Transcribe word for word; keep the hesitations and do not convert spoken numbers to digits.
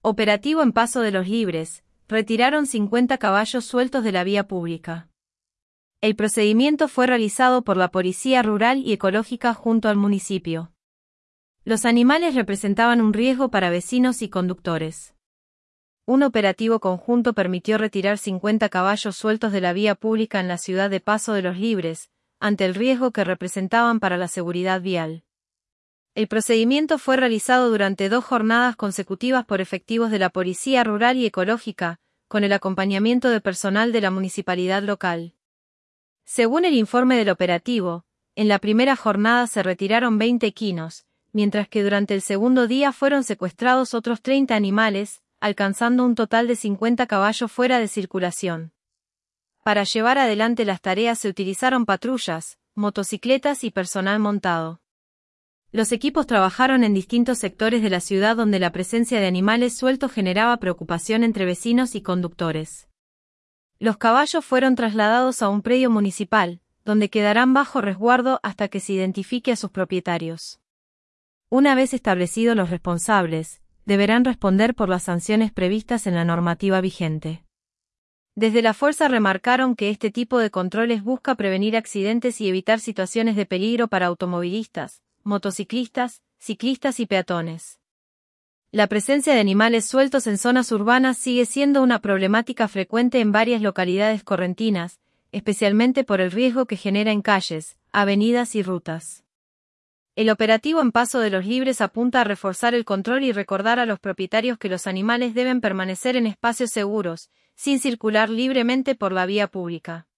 Operativo en Paso de los Libres, retiraron cincuenta caballos sueltos de la vía pública. El procedimiento fue realizado por la Policía Rural y Ecológica junto al municipio. Los animales representaban un riesgo para vecinos y conductores. Un operativo conjunto permitió retirar cincuenta caballos sueltos de la vía pública en la ciudad de Paso de los Libres, ante el riesgo que representaban para la seguridad vial. El procedimiento fue realizado durante dos jornadas consecutivas por efectivos de la Policía Rural y Ecológica, con el acompañamiento de personal de la municipalidad local. Según el informe del operativo, en la primera jornada se retiraron veinte equinos, mientras que durante el segundo día fueron secuestrados otros treinta animales, alcanzando un total de cincuenta caballos fuera de circulación. Para llevar adelante las tareas se utilizaron patrullas, motocicletas y personal montado. Los equipos trabajaron en distintos sectores de la ciudad donde la presencia de animales sueltos generaba preocupación entre vecinos y conductores. Los caballos fueron trasladados a un predio municipal, donde quedarán bajo resguardo hasta que se identifique a sus propietarios. Una vez establecidos los responsables, deberán responder por las sanciones previstas en la normativa vigente. Desde la fuerza remarcaron que este tipo de controles busca prevenir accidentes y evitar situaciones de peligro para automovilistas, motociclistas, ciclistas y peatones. La presencia de animales sueltos en zonas urbanas sigue siendo una problemática frecuente en varias localidades correntinas, especialmente por el riesgo que genera en calles, avenidas y rutas. El operativo en Paso de los Libres apunta a reforzar el control y recordar a los propietarios que los animales deben permanecer en espacios seguros, sin circular libremente por la vía pública.